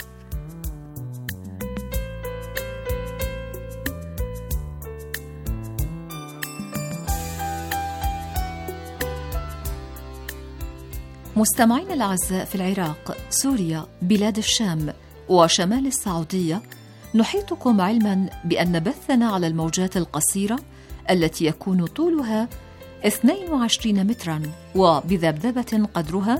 [SPEAKER 1] مستمعينا الأعزاء، في العراق، سوريا، بلاد الشام وشمال السعودية، نحيطكم علما بأن بثنا على الموجات القصيرة التي يكون طولها 22 مترا وبذبذبة قدرها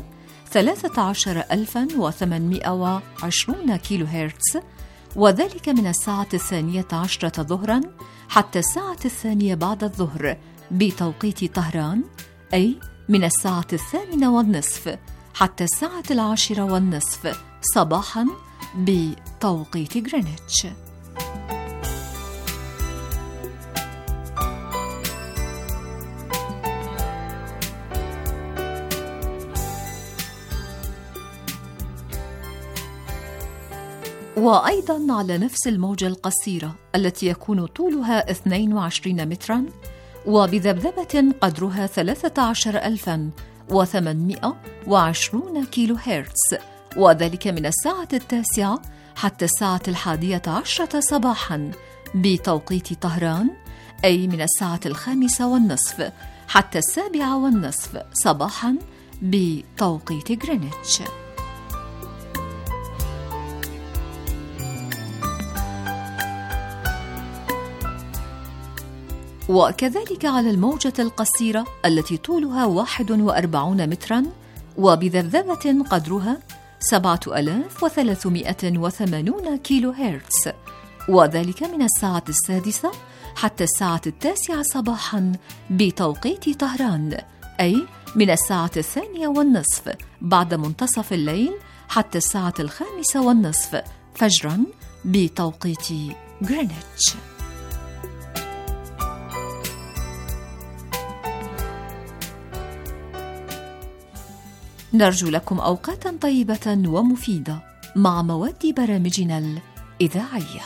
[SPEAKER 1] 13820 كيلو هرتز، وذلك من الساعة 12 ظهرا حتى الساعة 2 بعد الظهر بتوقيت طهران، أي من الساعة 8:30 حتى الساعة 10:30 صباحا بتوقيت غرينتش. وأيضا على نفس الموجة القصيرة التي يكون طولها 22 مترا وبذبذبة قدرها 13820 كيلو هرتز، وذلك من الساعة 9 حتى الساعة 11 صباحا بتوقيت طهران، أي من الساعة 5:30 حتى 7:30 صباحا بتوقيت غرينتش. وكذلك على الموجة القصيرة التي طولها 41 مترا وبذبذبة قدرها 7380 كيلو هرتز، وذلك من الساعة 6 حتى الساعة 9 صباحا بتوقيت طهران، أي من الساعة 2:30 بعد منتصف الليل حتى الساعة 5:30 فجرا بتوقيت غرينتش. نرجو لكم أوقاتا طيبة ومفيدة مع مواد برامجنا الإذاعية.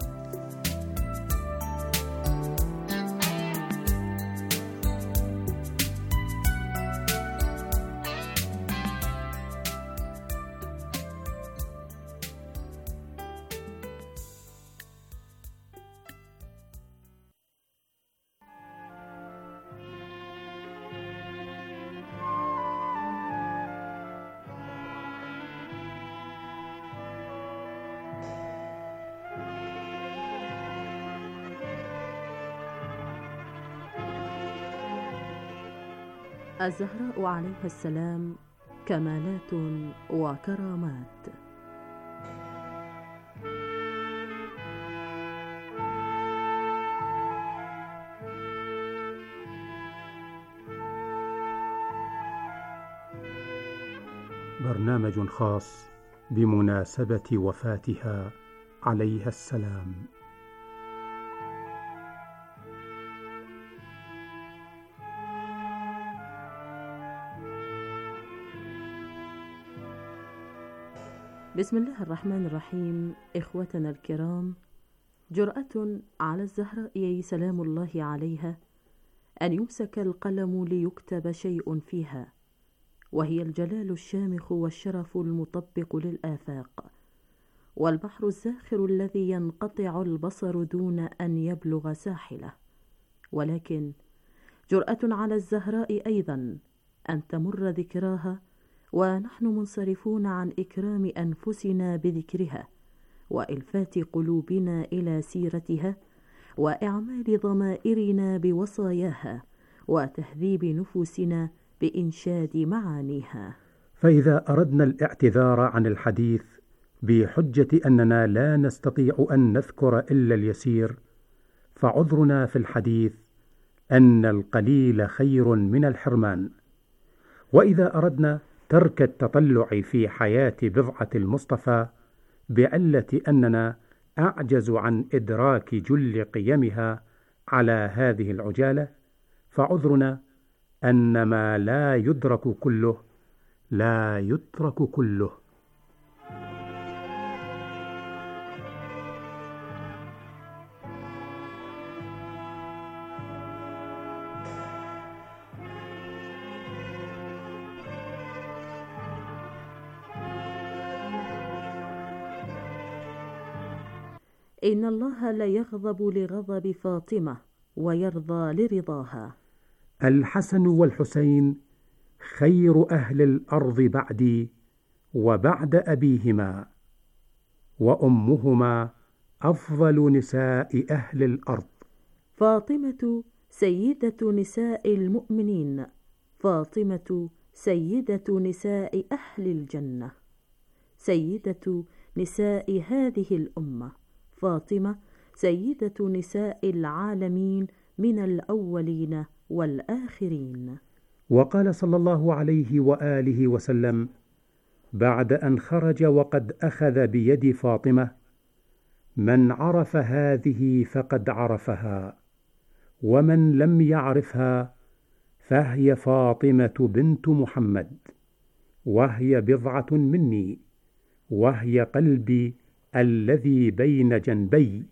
[SPEAKER 9] الزهراء عليها السلام كمالات وكرامات.
[SPEAKER 10] برنامج خاص بمناسبة وفاتها عليها السلام.
[SPEAKER 9] بسم الله الرحمن الرحيم. إخوتنا الكرام، جرأة على الزهراء سلام الله عليها أن يمسك القلم ليكتب شيء فيها، وهي الجلال الشامخ والشرف المطبق للآفاق، والبحر الزاخر الذي ينقطع البصر دون أن يبلغ ساحله. ولكن جرأة على الزهراء أيضا أن تمر ذكراها ونحن منصرفون عن إكرام أنفسنا بذكرها، وإلفات قلوبنا إلى سيرتها، وإعمال ضمائرنا بوصاياها، وتهذيب نفوسنا بإنشاد معانيها.
[SPEAKER 10] فإذا أردنا الاعتذار عن الحديث بحجة أننا لا نستطيع أن نذكر إلا اليسير، فعذرنا في الحديث أن القليل خير من الحرمان. وإذا أردنا ترك التطلع في حياة بضعة المصطفى بعلة أننا أعجز عن إدراك جل قيمها على هذه العجالة، فعذرنا أن ما لا يدرك كله لا يترك كله.
[SPEAKER 9] إن الله ليغضب لغضب فاطمة ويرضى لرضاها.
[SPEAKER 10] الحسن والحسين خير أهل الأرض بعدي وبعد أبيهما، وأمهما أفضل نساء أهل الأرض.
[SPEAKER 9] فاطمة سيدة نساء المؤمنين، فاطمة سيدة نساء أهل الجنة، سيدة نساء هذه الأمة، فاطمة سيدة نساء العالمين من الأولين والآخرين.
[SPEAKER 10] وقال صلى الله عليه وآله وسلم بعد أن خرج وقد أخذ بيد فاطمة: من عرف هذه فقد عرفها، ومن لم يعرفها فهي فاطمة بنت محمد، وهي بضعة مني، وهي قلبي الذي بين جنبي،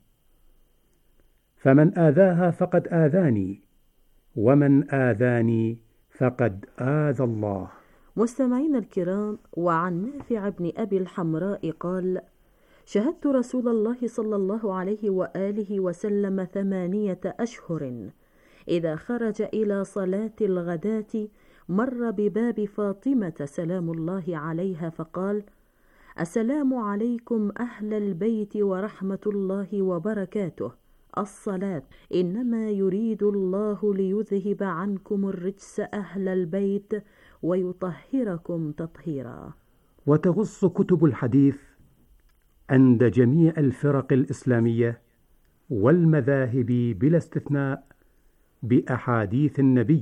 [SPEAKER 10] فمن آذاها فقد آذاني، ومن آذاني فقد آذى الله.
[SPEAKER 9] مستمعين الكرام، وعن نافع بن أبي الحمراء قال: شهدت رسول الله صلى الله عليه وآله وسلم 8 أشهر إذا خرج إلى صلاة الغداة مر بباب فاطمة سلام الله عليها فقال: السلام عليكم أهل البيت ورحمة الله وبركاته، الصلاة، إنما يريد الله ليذهب عنكم الرجس أهل البيت ويطهركم تطهيرا.
[SPEAKER 10] وتغص كتب الحديث عند جميع الفرق الإسلامية والمذاهب بلا استثناء بأحاديث النبي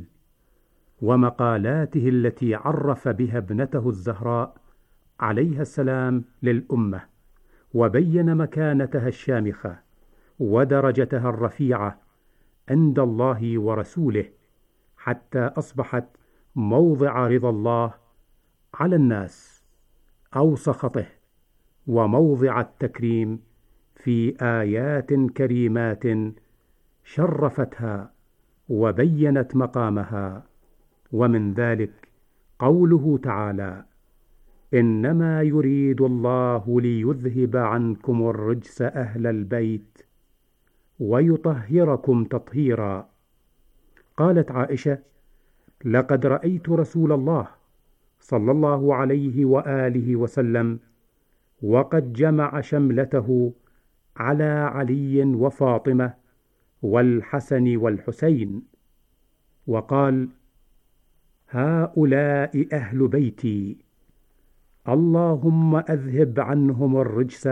[SPEAKER 10] ومقالاته التي عرف بها ابنته الزهراء عليها السلام للأمة، وبين مكانتها الشامخة ودرجتها الرفيعة عند الله ورسوله، حتى أصبحت موضع رضا الله على الناس أو سخطه، وموضع التكريم في آيات كريمات شرفتها وبينت مقامها. ومن ذلك قوله تعالى: إنما يريد الله ليذهب عنكم الرجس أهل البيت ويطهركم تطهيرا. قالت عائشة: لقد رأيت رسول الله صلى الله عليه وآله وسلم وقد جمع شملته على علي وفاطمة والحسن والحسين، وقال: هؤلاء أهل بيتي، اللهم أذهب عنهم الرجس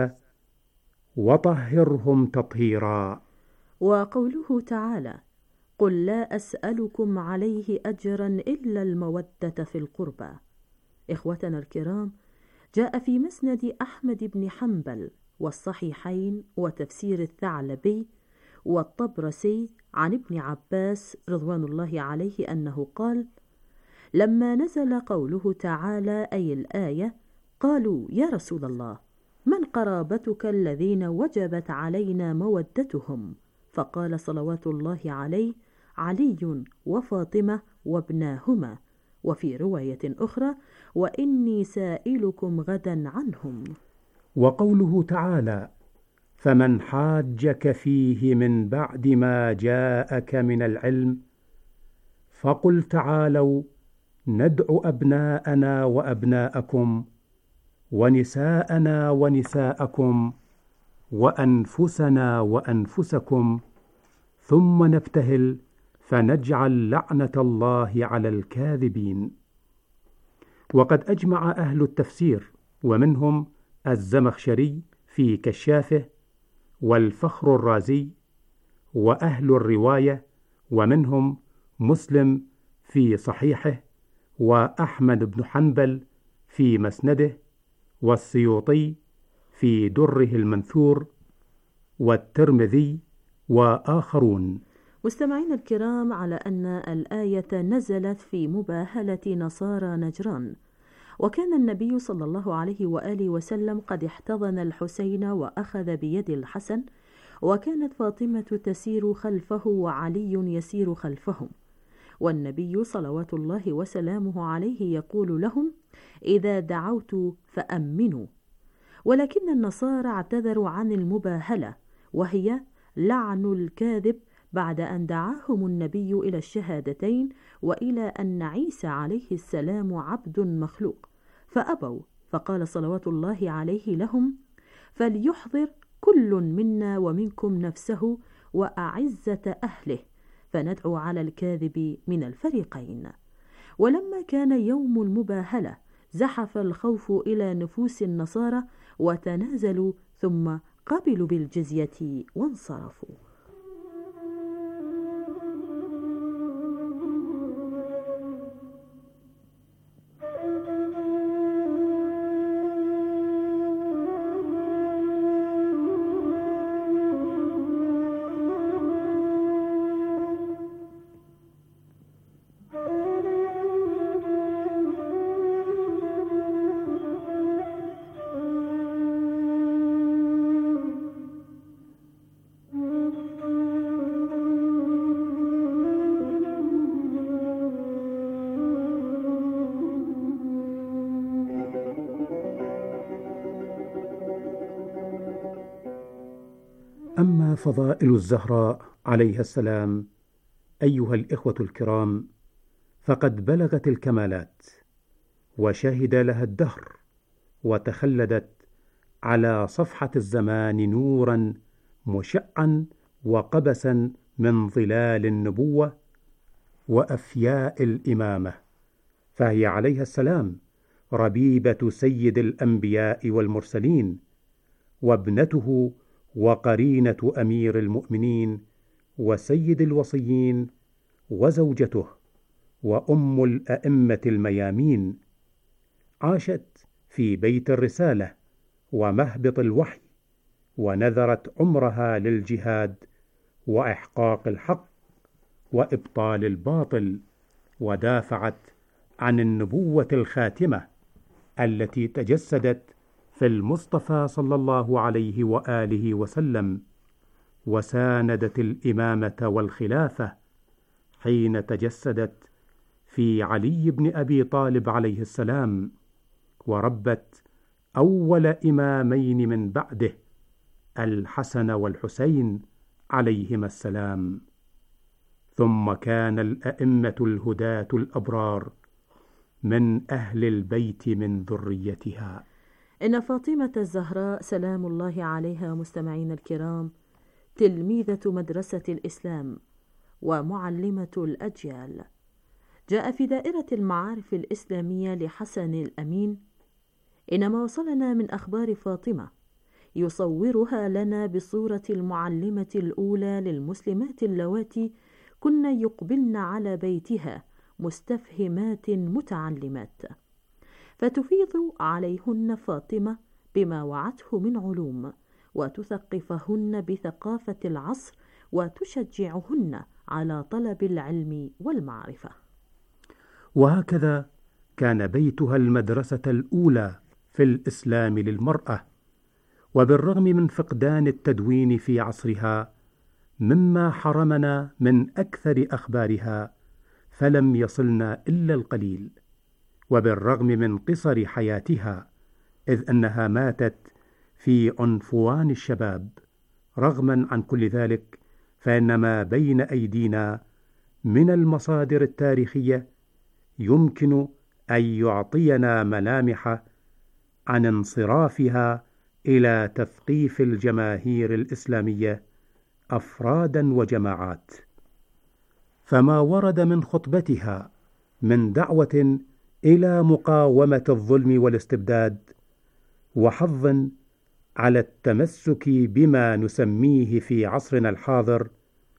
[SPEAKER 10] وطهرهم تطهيرا.
[SPEAKER 9] وقوله تعالى: قل لا أسألكم عليه أجرا إلا المودة في القربى. إخوتنا الكرام، جاء في مسند أحمد بن حنبل والصحيحين وتفسير الثعلبي والطبرسي عن ابن عباس رضوان الله عليه أنه قال: لما نزل قوله تعالى أي الآية قالوا: يا رسول الله، من قرابتك الذين وجبت علينا مودتهم؟ فقال صلوات الله عليه: علي وفاطمة وابناهما، وفي رواية أخرى: وإني سائلكم غدا عنهم.
[SPEAKER 10] وقوله تعالى: فمن حاجك فيه من بعد ما جاءك من العلم فقل تعالوا ندعو أبناءنا وأبناءكم ونساءنا ونساءكم وأنفسنا وأنفسكم ثم نبتهل فنجعل لعنة الله على الكاذبين. وقد أجمع أهل التفسير ومنهم الزمخشري في كشافه، والفخر الرازي، وأهل الرواية ومنهم مسلم في صحيحه، وأحمد بن حنبل في مسنده، والسيوطي في دره المنثور، والترمذي وآخرون.
[SPEAKER 9] مستمعين الكرام، على أن الآية نزلت في مباهلة نصارى نجران، وكان النبي صلى الله عليه وآله وسلم قد احتضن الحسين وأخذ بيد الحسن، وكانت فاطمة تسير خلفه وعلي يسير خلفهم، والنبي صلوات الله وسلامه عليه يقول لهم: إذا دعوت فأمنوا. ولكن النصارى اعتذروا عن المباهلة، وهي لعن الكاذب، بعد أن دعاهم النبي إلى الشهادتين وإلى أن عيسى عليه السلام عبد مخلوق، فأبوا، فقال صلوات الله عليه لهم: فليحضر كل منا ومنكم نفسه وأعزة أهله، فندعو على الكاذب من الفريقين. ولما كان يوم المباهلة زحف الخوف إلى نفوس النصارى وتنازلوا، ثم قبلوا بالجزية وانصرفوا.
[SPEAKER 10] أما فضائل الزهراء عليها السلام أيها الإخوة الكرام، فقد بلغت الكمالات، وشهد لها الدهر، وتخلدت على صفحة الزمان نورا مشعا وقبسا من ظلال النبوة وأفياء الإمامة، فهي عليها السلام ربيبة سيد الأنبياء والمرسلين، وابنته وقرينة أمير المؤمنين وسيد الوصيين، وزوجته وأم الأئمة الميامين. عاشت في بيت الرسالة ومهبط الوحي، ونذرت عمرها للجهاد وإحقاق الحق وإبطال الباطل، ودافعت عن النبوة الخاتمة التي تجسدت في المصطفى صلى الله عليه وآله وسلم، وساندت الإمامة والخلافة حين تجسدت في علي بن أبي طالب عليه السلام، وربت أول إمامين من بعده الحسن والحسين عليهما السلام. ثم كان الأئمة الهداة الأبرار من أهل البيت من ذريتها.
[SPEAKER 9] إن فاطمة الزهراء سلام الله عليها مستمعين الكرام تلميذة مدرسة الإسلام ومعلمة الأجيال. جاء في دائرة المعارف الإسلامية لحسن الأمين إن ما وصلنا من أخبار فاطمة يصورها لنا بصورة المعلمة الأولى للمسلمات اللواتي كن يقبلن على بيتها مستفهمات متعلمات، فتفيض عليهن فاطمة بما وعته من علوم، وتثقفهن بثقافة العصر، وتشجعهن على طلب العلم والمعرفة.
[SPEAKER 10] وهكذا كان بيتها المدرسة الأولى في الإسلام للمرأة، وبالرغم من فقدان التدوين في عصرها مما حرمنا من أكثر أخبارها، فلم يصلنا إلا القليل، وبالرغم من قصر حياتها، إذ أنها ماتت في عنفوان الشباب، رغما عن كل ذلك فإن ما بين أيدينا من المصادر التاريخية يمكن أن يعطينا ملامح عن انصرافها إلى تثقيف الجماهير الإسلامية أفرادا وجماعات. فما ورد من خطبتها من دعوة إلى مقاومة الظلم والاستبداد، وحظ على التمسك بما نسميه في عصرنا الحاضر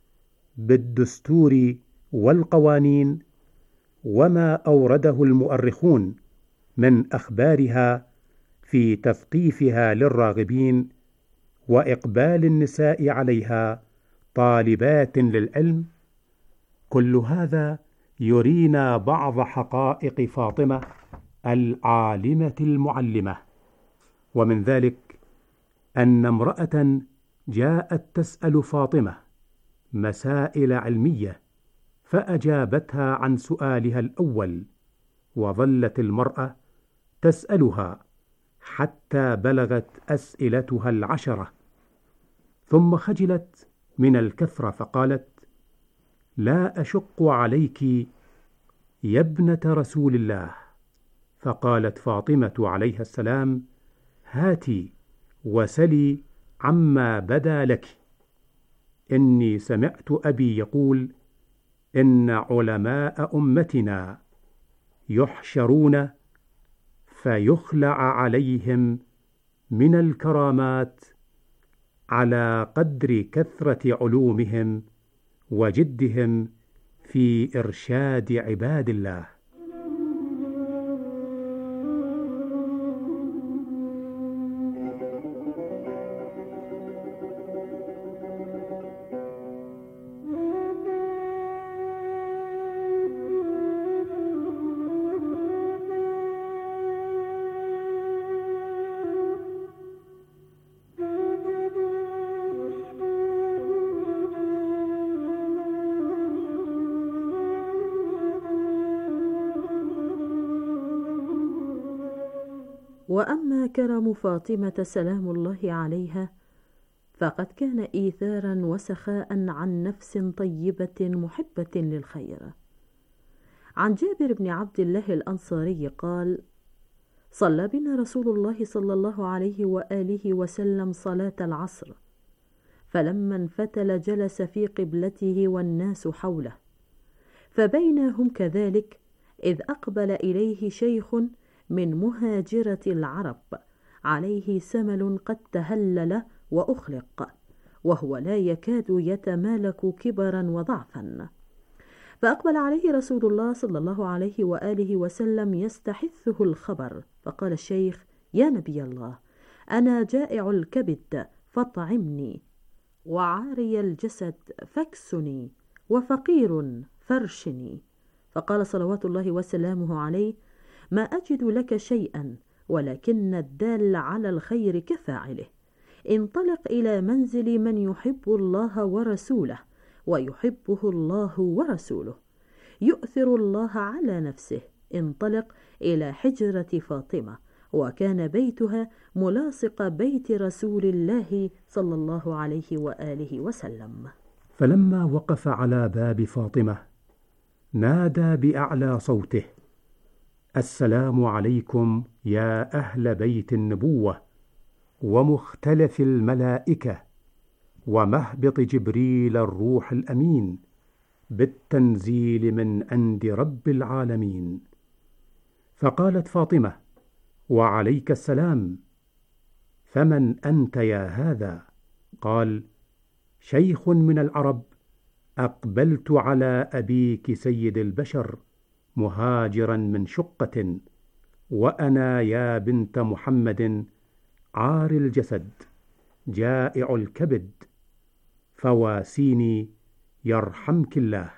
[SPEAKER 10] بالدستور والقوانين، وما أورده المؤرخون من أخبارها في تثقيفها للراغبين وإقبال النساء عليها طالبات للعلم، كل هذا يرينا بعض حقائق فاطمة العالمة المعلمة. ومن ذلك أن امرأة جاءت تسأل فاطمة مسائل علمية، فأجابتها عن سؤالها الأول، وظلت المرأة تسألها حتى بلغت أسئلتها 10، ثم خجلت من الكثرة فقالت: لا أشق عليك يا ابنة رسول الله. فقالت فاطمة عليها السلام: هاتي وسلي عما بدا لك. إني سمعت أبي يقول: إن علماء أمتنا يحشرون فيخلع عليهم من الكرامات على قدر كثرة علومهم وجدهم في إرشاد عباد الله.
[SPEAKER 9] وأما كرم فاطمة سلام الله عليها فقد كان إيثارا وسخاء عن نفس طيبة محبة للخير. عن جابر بن عبد الله الأنصاري قال: صلى بنا رسول الله صلى الله عليه وآله وسلم صلاة العصر، فلما انفتل جلس في قبلته والناس حوله، فبين هم كذلك إذ أقبل إليه شيخ من مهاجرة العرب عليه سمل قد تهلل وأخلق، وهو لا يكاد يتمالك كبرا وضعفا، فأقبل عليه رسول الله صلى الله عليه وآله وسلم يستحثه الخبر، فقال الشيخ: يا نبي الله، أنا جائع الكبد فاطعمني، وعاري الجسد فاكسني، وفقير فارشني. فقال صلوات الله وسلامه عليه: ما أجد لك شيئا، ولكن الدال على الخير كفاعله. انطلق إلى منزل من يحب الله ورسوله ويحبه الله ورسوله، يؤثر الله على نفسه. انطلق إلى حجرة فاطمة، وكان بيتها ملاصق بيت رسول الله صلى الله عليه وآله وسلم.
[SPEAKER 10] فلما وقف على باب فاطمة نادى بأعلى صوته: السلام عليكم يا أهل بيت النبوة ومختلف الملائكة ومهبط جبريل الروح الأمين، بالتنزيل من عند رب العالمين. فقالت فاطمة: وعليك السلام، فمن أنت يا هذا؟ قال: شيخ من العرب، أقبلت على أبيك سيد البشر مهاجرا من شقة، وأنا يا بنت محمد عار الجسد جائع الكبد، فواسيني يرحمك الله.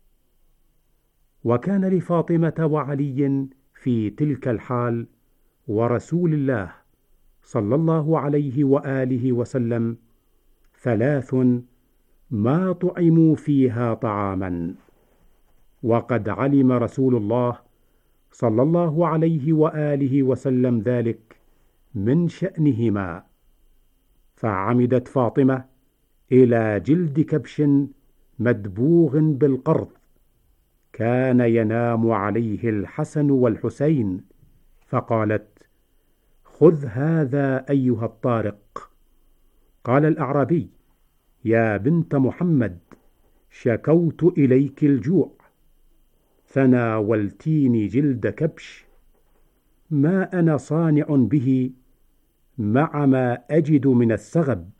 [SPEAKER 10] وكان لفاطمة وعلي في تلك الحال ورسول الله صلى الله عليه وآله وسلم 3 ما طعموا فيها طعاما، وقد علم رسول الله صلى الله عليه وآله وسلم ذلك من شأنهما، فعمدت فاطمة إلى جلد كبش مدبوغ بالقرض كان ينام عليه الحسن والحسين، فقالت: خذ هذا أيها الطارق. قال الأعرابي: يا بنت محمد، شكوت إليك الجوع فناولتيني جلد كبش، ما أنا صانع به مع ما أجد من السغب.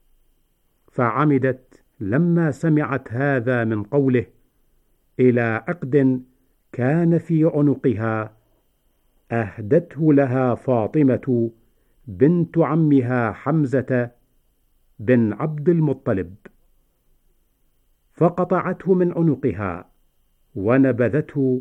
[SPEAKER 10] فعمدت لما سمعت هذا من قوله إلى عقد كان في عنقها، أهدته لها فاطمة بنت عمها حمزة بن عبد المطلب، فقطعته من عنقها ونبذته